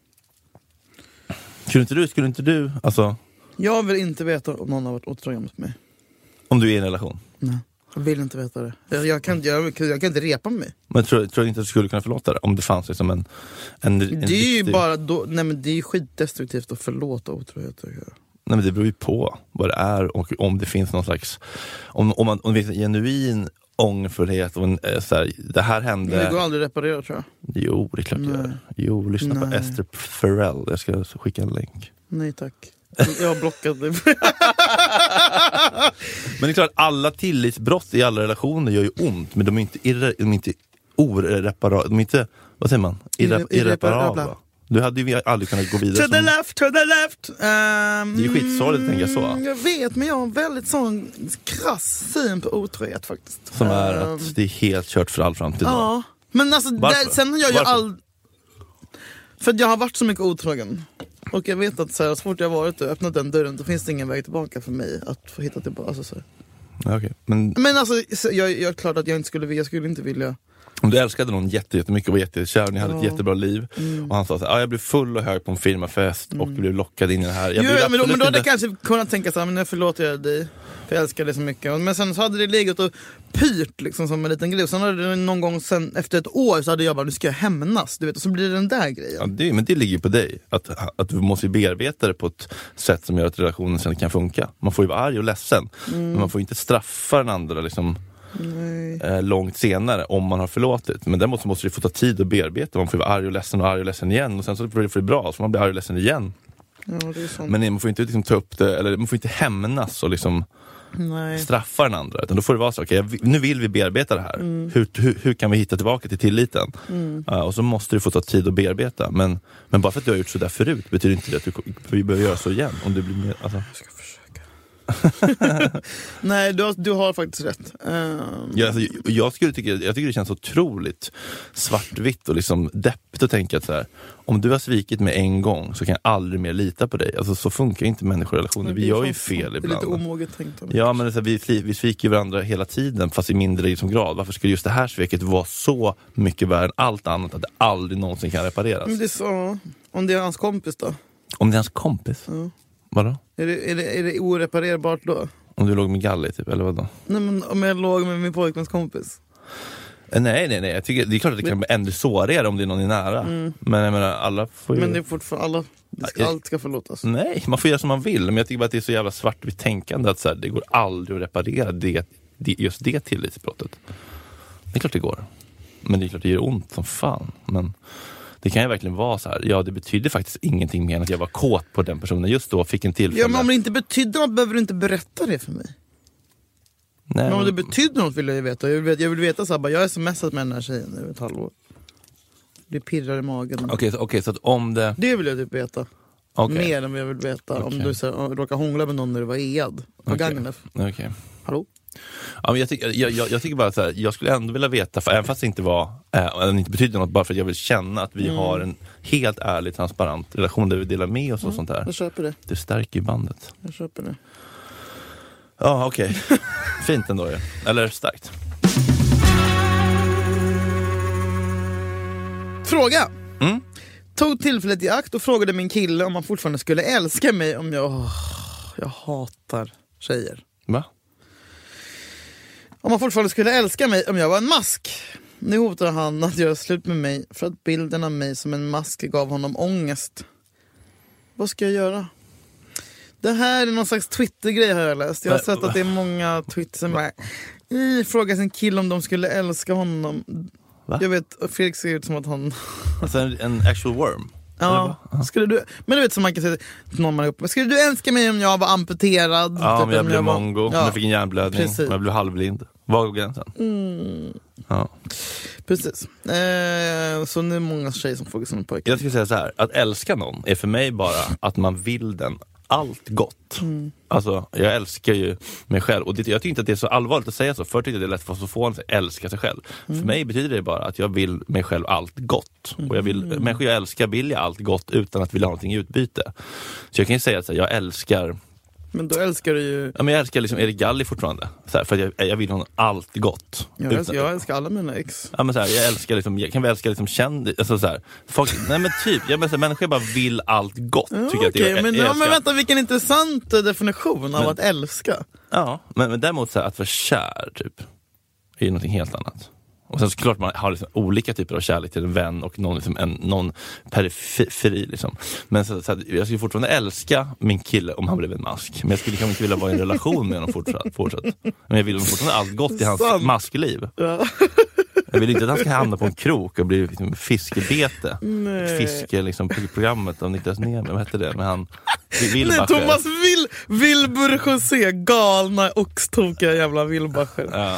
Skulle inte du, alltså... Jag vill inte veta om någon har varit otrogen mot mig. Om du är i en relation? Nej. Jag vill inte veta det. Jag kan inte repa mig. Men tror du inte att du skulle kunna förlåta det? Om det fanns liksom en det är ju bara då, nej men det är ju skitdestruktivt att förlåta otrohet. Nej, men det beror ju på vad det är och om det finns någon slags... Om det finns en genuin ångerfullhet och så här, det här hände... Men det går aldrig att reparera, tror jag. Jo, det är klart jag gör. Jo, lyssna på Esther Farrell. Jag ska skicka en länk. Nej, tack. Jag har blockat det. Men det är klart, alla tillitsbrott i alla relationer gör ju ont, men de är inte oreparabla. De är inte, vad säger man? Irreparabla. Du hade ju aldrig kunnat gå vidare. To the left. Det är ju skitsorgligt att tänka så. Jag vet, men jag har en väldigt sån krass syn på otrohet faktiskt. Som är att det är helt kört för all framtid. Ja, men alltså sen har jag ju för att jag har varit så mycket otrogen. Och jag vet att så fort jag har varit och öppnat den dörren, då finns det ingen väg tillbaka för mig att få hitta tillbaka. Alltså, så. Okay. Men alltså, jag är klart att jag skulle inte vilja. Om du älskade någon jättemycket och var jättekär och ni hade ett jättebra liv och han sa så här, jag blev full och hög på en firmafest och blev lockad in i det här. Men då hade jag kanske kunnat tänka så här, men jag förlåter jag dig, för jag älskar dig så mycket. Men sen så hade det legat och pyrt liksom som en liten grej. Sen hade det någon gång sen, efter ett år, så hade jag bara, nu ska jag hämnas, du vet, och så blir det den där grejen. Ja, men det ligger på dig, att du måste bearbeta det på ett sätt som gör att relationen sen kan funka. Man får ju vara arg och ledsen, men man får inte straffa den andra liksom långt senare om man har förlåtit. Men däremot så måste det få ta tid att bearbeta. Man får vara arg och ledsen igen, och sen så får det bra, så man blir arg och ledsen igen. Ja, det är sant. Men man får inte liksom ta upp det, eller man får inte hämnas och liksom straffa den andra. Utan då får det vara så, okej, nu vill vi bearbeta det här. Hur kan vi hitta tillbaka till tilliten? Och så måste du få ta tid att bearbeta. Men bara för att du har gjort så där förut betyder inte det att vi behöver göra så igen. Om det blir mer, alltså. Jag ska försöka. Nej, du har faktiskt rätt. Jag tycker det känns otroligt svartvitt och liksom deppigt att tänka att så här, om du har svikit mig en gång så kan jag aldrig mer lita på dig. Alltså så funkar inte människorelationer. Vi gör ju fel ibland. Det är lite omoget tänkt. Ja, men så här, vi sviker varandra hela tiden fast i mindre liksom grad. Varför skulle just det här sveket vara så mycket värre än allt annat att det aldrig någonsin kan repareras? Men det är så, om det är hans kompis då? Om det är hans kompis? Ja. Vadå? Är det oreparerbart då? Om du låg med Galli typ, eller vadå? Nej, men om jag låg med min pojkväns kompis. Nej. Jag tycker, det är klart att det kan bli ännu sårigare om det är någon i nära. Men jag menar, alla får ju... Men det är fortfarande allt ska förlåtas. Nej, man får göra som man vill. Men jag tycker bara att det är så jävla svartvitt tänkande att så här, det går aldrig att reparera just det tillitsbrottet. Det är klart det går. Men det är klart det gör ont som fan. Men det kan ju verkligen vara så här. Ja, det betyder faktiskt ingenting mer än att jag var kåt på den personen just då, fick en tillfälle. Ja, men om det inte betyder något behöver du inte berätta det för mig. Nej, men om det betyder något vill jag ju veta. Jag vill veta så här, jag har smsat med den här tjejen nu ett halvår. Det pirrar i magen. Okej, så att om det... Det vill jag typ veta. Okay. Mer än vad jag vill veta. Om du råkar hångla med någon när du var ead. På Gagnef. Okej. Hallå? Ja, men jag tycker bara så här, jag skulle ändå vilja veta, för även fast det inte var inte betyder något, bara för att jag vill känna att vi har en helt ärlig, transparent relation där vi delar med oss och sånt där. Jag köper det. Det stärker ju bandet. Jag köper det. Ja, okej. Fint ändå, ja. Eller starkt. Fråga! Tog tillfället i akt och frågade min kille om han fortfarande skulle älska mig om jag hatar tjejer. Va? Om han fortfarande skulle älska mig om jag var en mask. Nu hotar han att göra slut med mig för att bilden av mig som en mask gav honom ångest. Vad ska jag göra? Det här är någon slags Twitter-grej har jag läst. Jag har sett att det är många Twitter som bara frågar sin kille om de skulle älska honom. Va? Jag vet, Fredrik ser ut som att han... Alltså en actual worm? Ja, skulle du... Men du vet som man kan säga till någon man är uppe. Skulle du älska mig om jag var amputerad? Ja, typ om jag blev mongo, om jag fick en hjärnblödning, om jag blev halvblind. Var går gränsen? Ja. Precis. Så nu är många tjejer som frågar som pojkar. Jag skulle säga så här, att älska någon är för mig bara att man vill den allt gott. Alltså, jag älskar ju mig själv. Och jag tycker inte att det är så allvarligt att säga så. Förr tyckte jag det är lätt för så få att älska sig själv. För mig betyder det bara att jag vill mig själv allt gott. Och jag vill, människor jag älskar vill jag allt gott utan att vilja ha någonting i utbyte. Så jag kan ju säga att jag älskar... Men då älskar du ju... Ja, men jag älskar liksom Erik Galli fortfarande. Så här, för att jag vill honom allt gott. Jag älskar alla mina ex. Ja, men så här, jag älskar liksom, jag kan väl älska liksom känd... Alltså så här, folk, nej men typ, människor bara vill allt gott. Tycker Okej, men vänta, vilken intressant definition av att älska. Ja, men däremot så här, att vara kär typ är ju någonting helt annat. Och sen såklart man har liksom olika typer av kärlek till en vän och någon, liksom, någon periferi liksom. Men så här, jag skulle fortfarande älska min kille om han blev en mask. Men jag skulle kanske inte vilja vara i en relation med honom fortsatt. Men jag vill fortfarande allt gott i hans maskliv. Ja. Jag vill inte att han ska hamna på en krok och bli liksom, fiskebete. Fiske liksom, programmet av Niklas Niemi. Vad heter det? Men han... Nej, Thomas Wilbur José, galna oxtokiga jävla Wilbacher. Ja.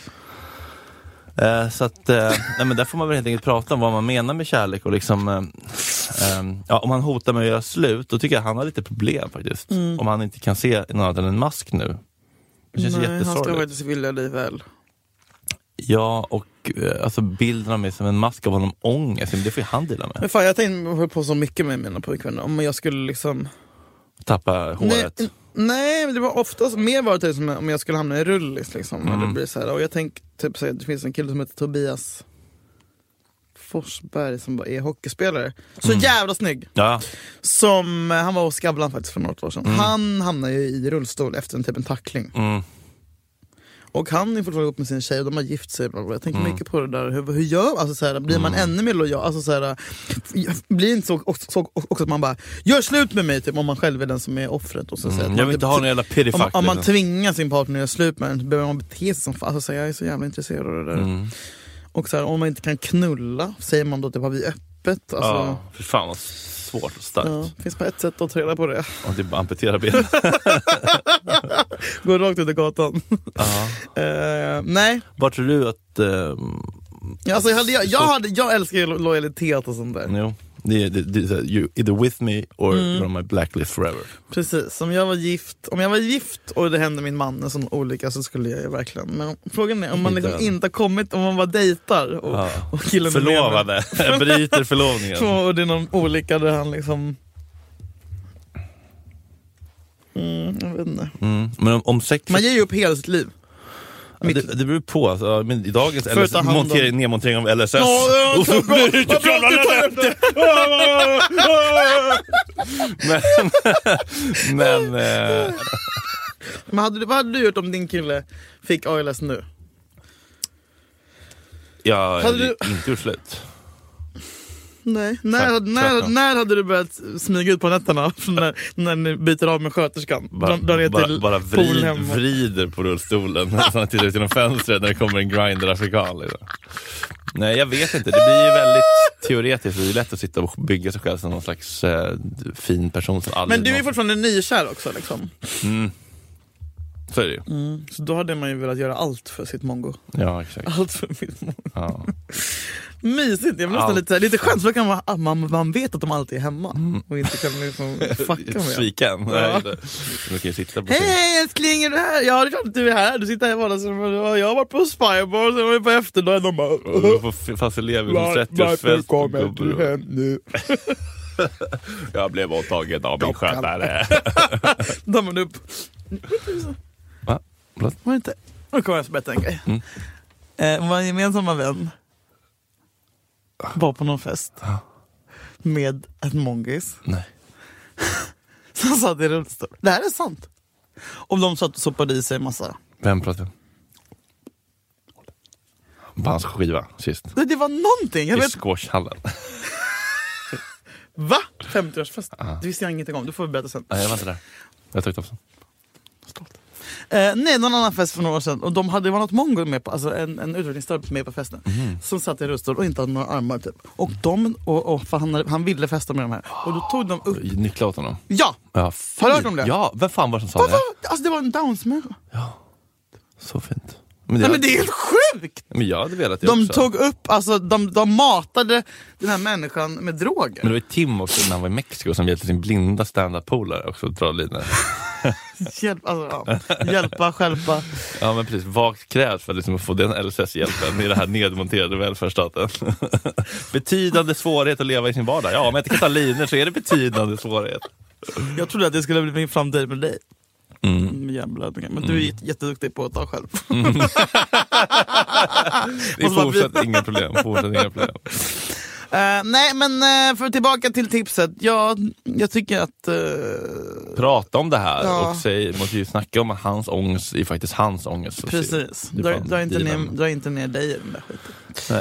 Så att, nej, men där får man väl helt enkelt prata om vad man menar med kärlek och liksom, om han hotar med att göra slut, då tycker jag han har lite problem faktiskt. Om han inte kan se något annat än en mask nu. Det känns jättesorgligt. Han ska faktiskt vilja dig väl. Ja, och alltså bilden av mig som en mask av honom ångest, det får ju han dela med. Men fan, jag tänkte på så mycket med mina pojkvänner. Om jag skulle liksom... Tappa håret. Nej, men det var oftast mer varit det som om jag skulle hamna i rullis liksom. Eller blir så här. Och jag tänker typ så att det finns en kille som heter Tobias Forsberg som är hockeyspelare. Så jävla snygg. Ja. Som, han var hos Skavlan faktiskt för något år sedan. Han hamnade ju i rullstol efter en tackling. Och han är fortfarande upp med sin tjej och de har gift sig. Jag tänker mycket på det där. Hur gör, alltså, så här, blir man ännu mer lojal? Alltså, så här, blir inte så också att man bara gör slut med mig typ, om man själv är den som är offret. Och så, så jag vill inte ha någon jävla pirifack. Om man tvingar sin partner att göra slut med den, behöver man bete sig som fan. Alltså, så här, jag är så jävla intresserad av det där. Och så här, om man inte kan knulla, säger man då typ har vi öppet. Alltså, ja, för fan vad svårt och starkt. Ja, det finns bara ett sätt att ta reda på det. Och det är bara amputera benen. Gå rakt ut i gatan. Nej. Vad tror du att... Alltså, jag älskar lojalitet och sånt där. Jo. Det är you either with me or you're on my blacklist forever. Precis, om jag var gift och det hände min man en sån olycka så skulle jag ju verkligen. Men frågan är om man liksom inte har kommit, om man bara dejtar och killen förlovade, bryter förlovningen. Och det är någon olycka där han liksom jag vet inte. Men om sex... Man ger ju upp hela sitt liv. Det beror på, alltså, men i dagens nedmontering av LSS. Men vad hade du gjort om din kille fick ALS nu? Jag hade inte gjort slut. Nej. När hade du börjat smyga ut på nätterna när ni byter av med sköterskan? Bara vrider på rullstolen så att det ut genom fönstret när det kommer en grinder-afrikan. Liksom. Nej, jag vet inte. Det blir ju väldigt teoretiskt. Det är lätt att sitta och bygga sig själv som någon slags fin person som aldrig... Men du är fortfarande nykär också liksom. Så är det ju. Så då hade man ju velat göra allt för sitt mongo. Ja, exakt. Allt för mitt mongo. Ja. Mysigt, jag blir nästan lite skönt så kan man vet att de alltid är hemma och inte kan liksom fucka med. Sviken. Ja. Du kan sitta på hej älskling, är du här? Ja, det är klart att du är här. Du sitter här i vardagsrummet. Jag har varit på Spybar, så jag var på efterdag. De bara... Fast elever som 30-årsfest. Varför kommer du hem nu? Jag blev åtagen av min skötare. De är upp. Va? Var det inte? Nu kommer jag så berätta en grej. Vår gemensamma vän var på någon fest med ett mongis. Nej. Som satt i rullstol. Det här är sant. Och de satt och soppade i sig massa. Vem pratade? På hans skiva sist. Det var någonting. Jag I vet. Squashhallen. Va? 50-årsfest? Det visste jag ingenting om. Du får vi berätta sen. Nej, jag var inte där. Jag tog upp sen. Stolt. Nej, någon annan fest för några år sedan. Och det var något mongo med på, alltså en utvecklingsstörd med på festen. Som satt i rullstol och inte hade några armar typ. Och för han ville festa med de här. Och då tog de upp... Nyckla åt honom? Ja! Har du hört om det? Ja, vem fan var det som sa det? Alltså det var en Downs-människa. Ja, så fint. Men det är helt sjukt! Men jag hade velat det de också. Tog upp, alltså de matade den här människan med droger. Men det var Tim också när han var i Mexiko som hjälpte sin blinda stand-up-polare också att dra linor. Hjälpa, stjälpa. Ja, men precis. Vad krävs för att liksom få den LSS-hjälpen i det här nedmonterade välfärdsstaten? Betydande svårighet att leva i sin vardag. Ja, om jag inte kan ta linor så är det betydande svårighet. Jag trodde att det skulle bli en framtid med dig. Jävla, men du är jätteduktig på att ta själv. Det är fortsatt inga problem. Nej, men för tillbaka till tipset. Jag tycker att... prata om det här och måste ju snacka om att hans ångest är faktiskt hans ångest. Precis. Dra inte ner dig i den där skiten. Nej.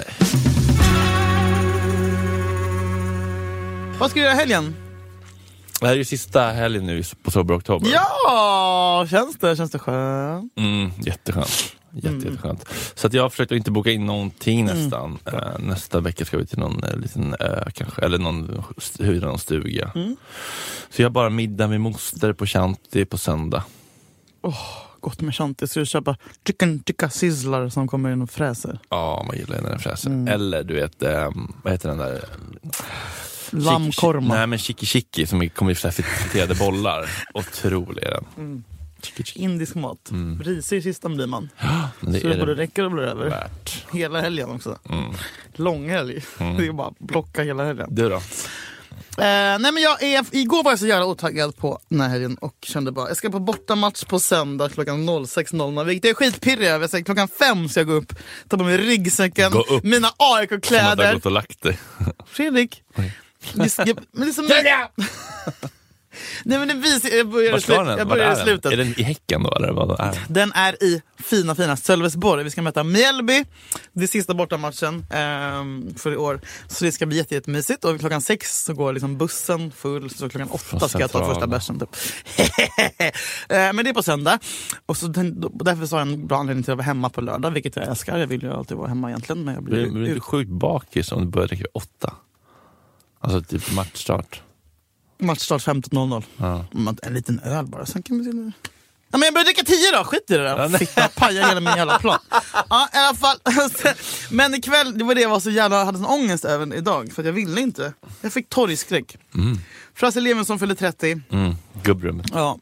Vad ska du göra helgen? Det här är ju sista helgen nu på Sober Oktober. Ja, känns det skönt? Jätteskönt. Jätteskönt. Så att jag har försökt att inte boka in någonting nästan. Nästa vecka ska vi till någon liten ö kanske, eller någon stuga. Så jag har bara middag med moster på Chanti på söndag. Gott med Chanti. Så du köpa chicken tikka sizzlar som kommer in och fräser. Ja, man gillar när den fräser. Eller du vet, vad heter den där... Lammkorma. Nej, men chiki som kommer i friterade bollar. Otrolig är den. Indisk mat. Risig i kistan blir man. Det så det både räcker och blir över. Värt. Hela helgen också. Lång helg. Det är bara blocka hela helgen. Du då? Nej, men igår var jag så jävla otaggad på den här helgen och kände bara, jag ska på bortamatch på söndag klockan 06.00, vilket är skitpirrig. Jag säger klockan 5 ska jag gå upp, ta på mig ryggsäcken, mina AIK-kläder. Som att du har gått och lagt dig. Fredrik. Men liksom... Nej, men den jag börjar i slutet. Är den i Häcken då? Eller vad är? Den är i fina Sölvesborg. Vi ska möta Mjällby. Det är sista bortamatchen för i år. Så det ska bli jättemysigt. Och klockan 6 så går liksom bussen full. Så klockan 8 ska jag ta första bärsen typ. Men det är på söndag. Och så därför sa jag en bra anledning till att vara hemma på lördag. Vilket jag älskar. Jag vill ju alltid vara hemma egentligen. Men jag blir inte sjukt bakis om du börjar dricka 8. Alltså typ matchstart. Matchstart 15:00. Ja. En liten öl bara, sen kan vi... Ja, men jag börjar dricka 10 då, skit i det där. Fitta, paja hela min jävla plan. Ja, i alla fall. Men ikväll, det var det jag var så jävla, hade sån ångest även idag. För att jag ville inte. Jag fick torgskräck. Frasse Levinson fyllde 30. Gubbrummet. Ja.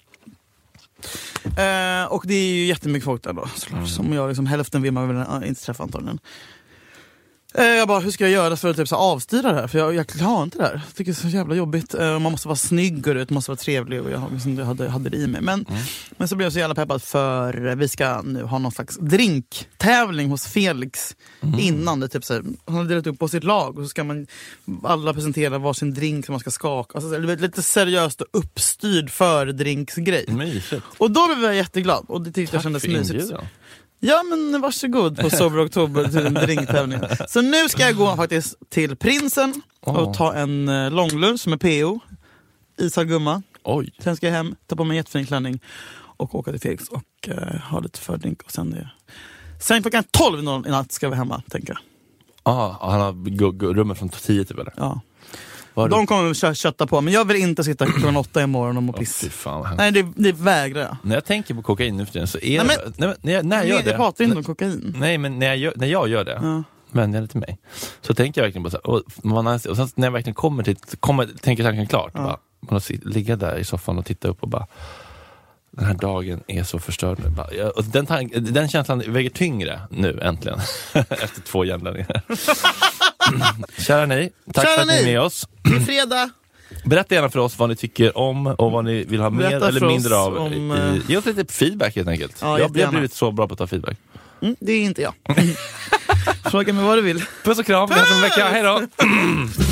Och det är ju jättemycket folk där då. Som jag liksom, hälften vill man väl inte träffa antagligen. Jag bara, hur ska jag göra för att typ, så avstyra det här? För jag har inte det här. Jag tycker det är så jävla jobbigt. Man måste vara snygg och det måste vara trevlig. Och jag liksom, hade det i mig. Men så blev jag så jävla peppad för vi ska nu ha någon slags drinktävling hos Felix innan. Det, typ, så här, han har delat upp på sitt lag och så ska man alla presentera varsin drink som man ska skaka. Alltså, det är lite seriöst och uppstyrd fördrinksgrej. Mysigt. Och då blev jag jätteglad. Och det tyckte jag kändes mysigt. Ja, men varsågod på Sober Oktober till en drinktävling. Så nu ska jag gå faktiskt till Prinsen och ta en långlunch med PO, Isargumma. Oj. Sen ska jag hem, ta på mig en jättefin klänning och åka till Felix och ha lite fördrink. Och sen klockan 12 i natt ska vi hemma, tänker jag. Han har rummet från 10 typ, eller? Ja. De kommer kötta på, men jag vill inte sitta klockan 8 imorgon och må piss. Nej, det vägrar jag. När jag tänker på kokain nu för tiden så är när jag gör det. Jag pratar inte om kokain. Nej, men när jag gör det, men det är till mig, så tänker jag verkligen på så här, och sen när jag verkligen tänker tanken klart, bara, man ligga där i soffan och titta upp och bara, den här dagen är så förstörd nu. Bara, och den känslan väger tyngre nu äntligen efter 2 jämlänningar. Kära ni, tack för att ni är med oss. Det är fredag. Berätta gärna för oss vad ni tycker om och vad ni vill ha mer eller mindre av. Ge oss lite feedback helt enkelt. Ja, jag har blivit så bra på att ta feedback. Det är inte jag. Fråga mig vad du vill. Puss och kram, vi hörs om en vecka. Hej då!